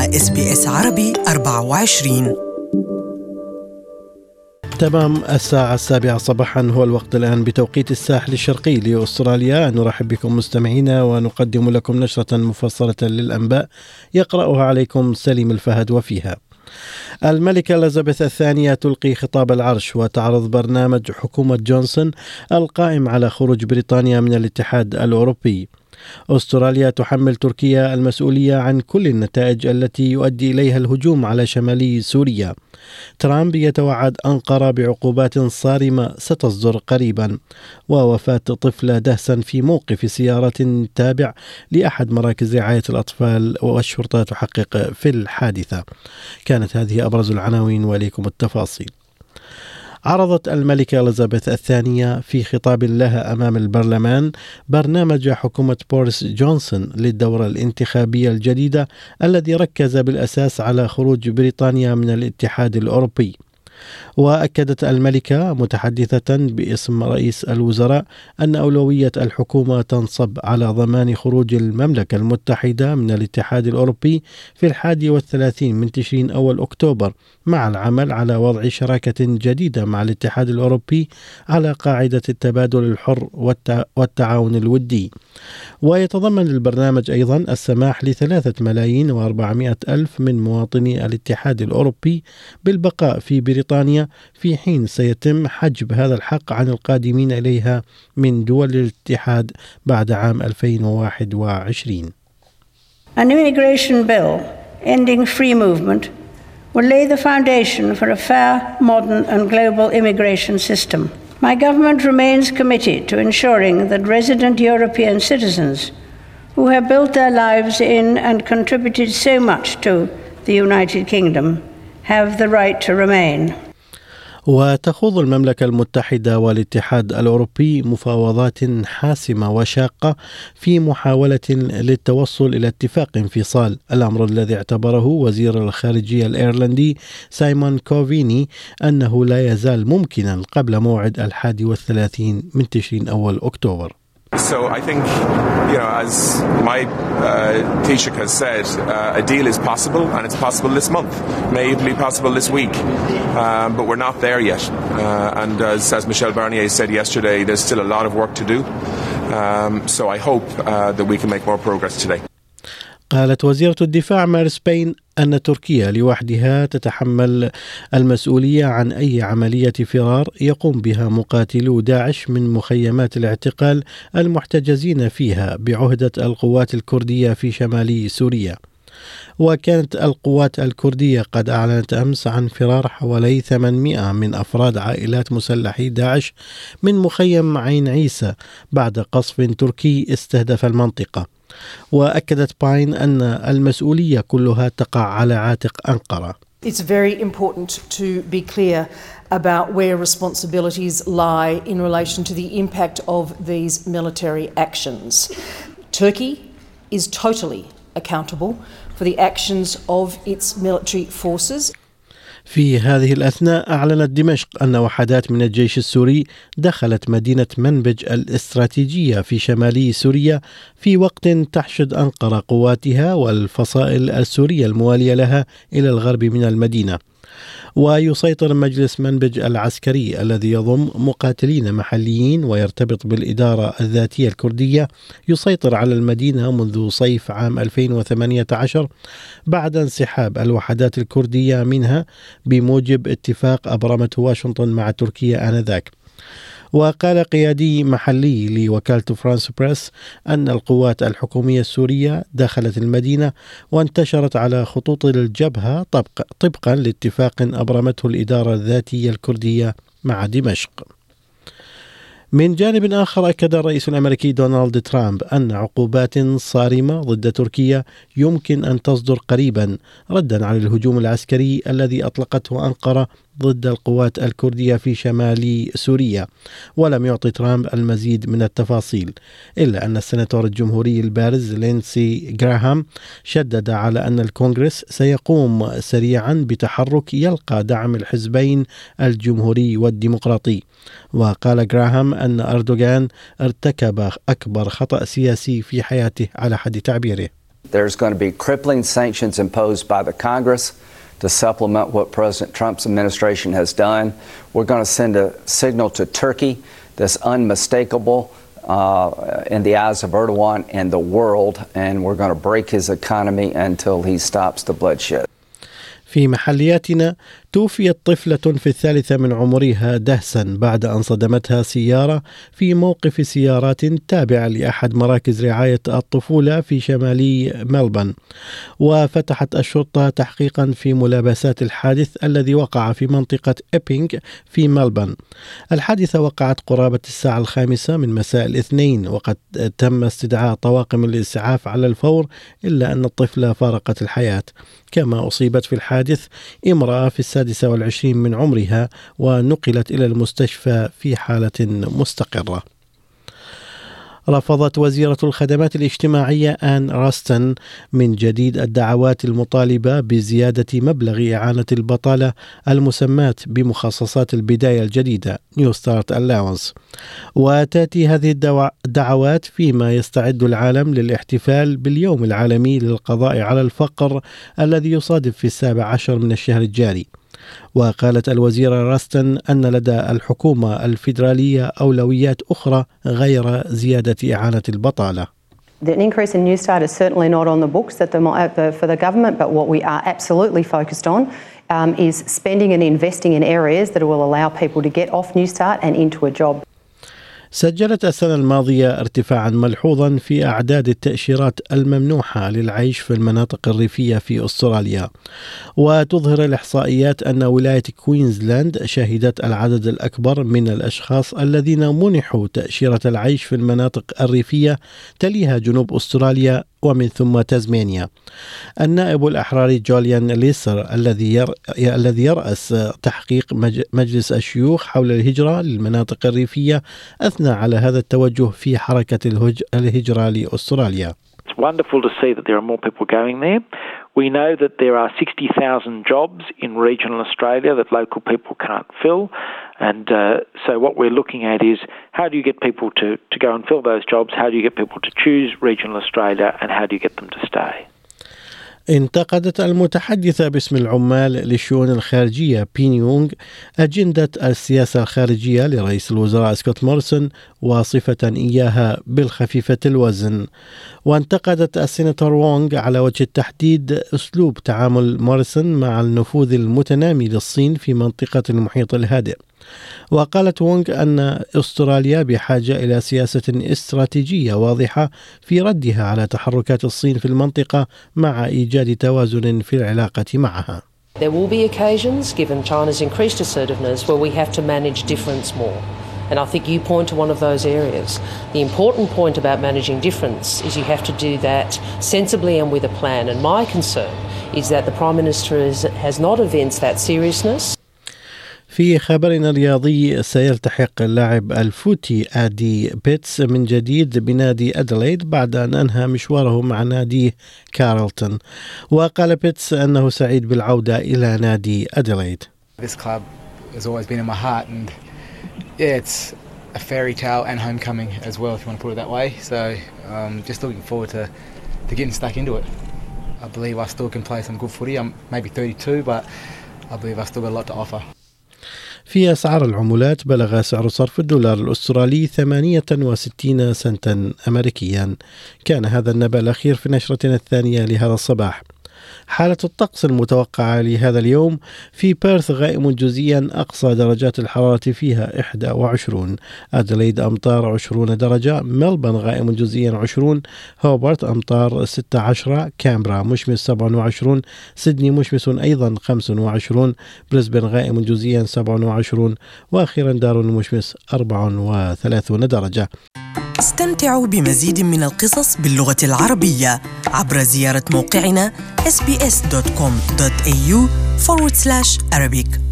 مع SBS عربي 24. تمام الساعة 7 صباحا هو الوقت الآن بتوقيت الساحل الشرقي لأستراليا. نرحب بكم مستمعينا ونقدم لكم نشرة مفصلة للأنباء يقرأها عليكم سليم الفهد. وفيها: الملكة إليزابيث الثانية تلقي خطاب العرش وتعرض برنامج حكومة جونسون القائم على خروج بريطانيا من الاتحاد الأوروبي. أستراليا تحمل تركيا المسؤولية عن كل النتائج التي يؤدي إليها الهجوم على شمالي سوريا. ترامب يتوعد أنقرة بعقوبات صارمة ستصدر قريبا. ووفاة طفلة دهسا في موقف سيارة تابع لأحد مراكز رعاية الأطفال والشرطة تحقق في الحادثة. كانت هذه أبرز العناوين وإليكم التفاصيل. عرضت الملكة إليزابيث الثانية في خطاب لها أمام البرلمان برنامج حكومة بوريس جونسون للدورة الانتخابية الجديدة الذي ركز بالأساس على خروج بريطانيا من الاتحاد الأوروبي. وأكدت الملكة متحدثة باسم رئيس الوزراء أن أولوية الحكومة تنصب على ضمان خروج المملكة المتحدة من الاتحاد الأوروبي في 31 من تشرين أول أكتوبر، مع العمل على وضع شراكة جديدة مع الاتحاد الأوروبي على قاعدة التبادل الحر والتعاون الودي. ويتضمن البرنامج أيضا السماح ل3,400,000 من مواطني الاتحاد الأوروبي بالبقاء في بريطانيا، في حين سيتم حجب هذا الحق عن القادمين إليها من دول الاتحاد بعد عام 2021. An immigration bill ending free movement will lay the foundation for a fair, modern and global immigration system. My government remains committed to ensuring that resident European citizens who have built their lives in and contributed so much to the United Kingdom have the right to remain. وتخوض المملكة المتحدة والاتحاد الأوروبي مفاوضات حاسمة وشاقة في محاولة للتوصل إلى اتفاق انفصال، الأمر الذي اعتبره وزير الخارجية الأيرلندي سايمون كوفيني أنه لا يزال ممكنا قبل موعد 31 من تشرين أول أكتوبر. So I think, as my Taoiseach has said, a deal is possible, and it's possible this month, may even be possible this week, but we're not there yet. And as Michel Barnier said yesterday, there's still a lot of work to do. So I hope that we can make more progress today. قالت وزيرة الدفاع مارس بين أن تركيا لوحدها تتحمل المسؤولية عن أي عملية فرار يقوم بها مقاتلو داعش من مخيمات الاعتقال المحتجزين فيها بعهدة القوات الكردية في شمال سوريا. وكانت القوات الكردية قد أعلنت أمس عن فرار حوالي 800 من أفراد عائلات مسلحي داعش من مخيم عين عيسى بعد قصف تركي استهدف المنطقة. وأكدت باين أن المسؤولية كلها تقع على عاتق أنقرة. It's very important to be clear about where responsibilities lie in relation to the impact of these military actions. Turkey is totally accountable for the actions of its military forces. في هذه الأثناء أعلنت دمشق أن وحدات من الجيش السوري دخلت مدينة منبج الاستراتيجية في شمالي سوريا في وقت تحشد أنقرة قواتها والفصائل السورية الموالية لها إلى الغرب من المدينة. ويسيطر مجلس منبج العسكري الذي يضم مقاتلين محليين ويرتبط بالإدارة الذاتية الكردية يسيطر على المدينة منذ صيف عام 2018 بعد انسحاب الوحدات الكردية منها بموجب اتفاق أبرمته واشنطن مع تركيا آنذاك. وقال قيادي محلي لوكالة فرانس بريس أن القوات الحكومية السورية دخلت المدينة وانتشرت على خطوط الجبهة طبقا لاتفاق أبرمته الإدارة الذاتية الكردية مع دمشق. من جانب آخر، أكد الرئيس الأمريكي دونالد ترامب أن عقوبات صارمة ضد تركيا يمكن أن تصدر قريبا ردا على الهجوم العسكري الذي أطلقته أنقرة ضد القوات الكردية في شمال سوريا. ولم يعطي ترامب المزيد من التفاصيل، إلا أن السناتور الجمهوري البارز لينسي غراهام شدد على أن الكونغرس سيقوم سريعا بتحرك يلقى دعم الحزبين الجمهوري والديمقراطي. وقال غراهام أن أردوغان ارتكب أكبر خطأ سياسي في حياته على حد تعبيره. There's going to be crippling sanctions imposed by the Congress to supplement what President Trump's administration has done. We're going to send a signal to Turkey that's unmistakable in the eyes of Erdogan and the world, and we're going to break his economy until he stops the bloodshed. في محلياتنا توفيت طفلة في 3 من عمرها دهسا بعد أن صدمتها سيارة في موقف سيارات تابع لأحد مراكز رعاية الطفولة في شمالي ملبن. وفتحت الشرطة تحقيقا في ملابسات الحادث الذي وقع في منطقة إبينغ في ملبن. الحادثة وقعت قرابة الساعة 5 من مساء الاثنين، وقد تم استدعاء طواقم الإسعاف على الفور، إلا أن الطفلة فارقت الحياة. كما أصيبت في الحادث امرأة في 26 من عمرها ونقلت إلى المستشفى في حالة مستقرة. رفضت وزيرة الخدمات الاجتماعية آن راستن من جديد الدعوات المطالبة بزيادة مبلغ إعانة البطالة المسماة بمخصصات البداية الجديدة New Start Allowance. وتأتي هذه الدعوات فيما يستعد العالم للاحتفال باليوم العالمي للقضاء على الفقر الذي يصادف في 17 من الشهر الجاري. وقالت الوزيرة راستن أن لدى الحكومة الفيدرالية أولويات أخرى غير زيادة إعانة البطالة. The increase in New Start is certainly not on the books for the government, but what we are absolutely focused on is spending and investing in areas that will allow people to get off New Start and into a job. سجلت السنة الماضية ارتفاعا ملحوظا في أعداد التأشيرات الممنوحة للعيش في المناطق الريفية في أستراليا. وتظهر الإحصائيات أن ولاية كوينزلاند شهدت العدد الأكبر من الأشخاص الذين منحوا تأشيرة العيش في المناطق الريفية، تليها جنوب أستراليا ومن ثم تازمانيا. النائب الأحراري جوليان ليسر الذي يرأس تحقيق مجلس الشيوخ حول الهجرة للمناطق الريفية أثنى على هذا التوجه في حركة الهجرة لأستراليا. It's wonderful to see that there are more people going there. We know that there are 60,000 jobs in regional Australia that local people can't fill. And so what we're looking at is how do you get people to go and fill those jobs? How do you get people to choose regional Australia? And how do you get them to stay? انتقدت المتحدثة باسم العمال للشؤون الخارجية بين يونغ أجندة السياسة الخارجية لرئيس الوزراء سكوت موريسون واصفة إياها بالخفيفة الوزن. وانتقدت السيناتور وونغ على وجه التحديد أسلوب تعامل موريسون مع النفوذ المتنامي للصين في منطقة المحيط الهادئ. وقالت وونغ أن أستراليا بحاجة إلى سياسة استراتيجية واضحة في ردها على تحركات الصين في المنطقة مع إيجاد توازن في العلاقة معها. There will be occasions, given China's increased assertiveness, where we have to manage difference more. And I think you point to one of those areas. The important point about managing difference is you have to do that sensibly and with a plan. And my concern is that the Prime Minister has not evinced that seriousness. في خبرنا الرياضي، سيلتحق اللاعب الفوتي آدي بيتس من جديد بنادي أديلايد بعد أن أنهى مشواره مع نادي كارلتون. وقال بيتس أنه سعيد بالعودة إلى نادي أديلايد. This club has always been in my heart, and yeah, it's a fairy tale and homecoming as well, if you want to put it that way. So just looking forward to getting stuck into it. I believe I still can play some good footy. I'm maybe 32, but I believe I've still got a lot to offer. في أسعار العملات، بلغ سعر صرف الدولار الأسترالي 68 سنتا أمريكيا. كان هذا النبأ الأخير في نشرتنا الثانية لهذا الصباح. حالة الطقس المتوقعة لهذا اليوم: في بيرث غائم جزئيا، أقصى درجات الحرارة فيها 21. أديلايد أمطار 20 درجة. ملبن غائم جزئيا 20. هوبارت أمطار 16. كامبرا مشمس 27. سيدني مشمس أيضا 25. بريسبن غائم جزئيا 27. وأخيرا دارون مشمس 34 درجة. استمتعوا بمزيد من القصص باللغة العربية عبر زيارة موقعنا sbs.com.au/Arabic.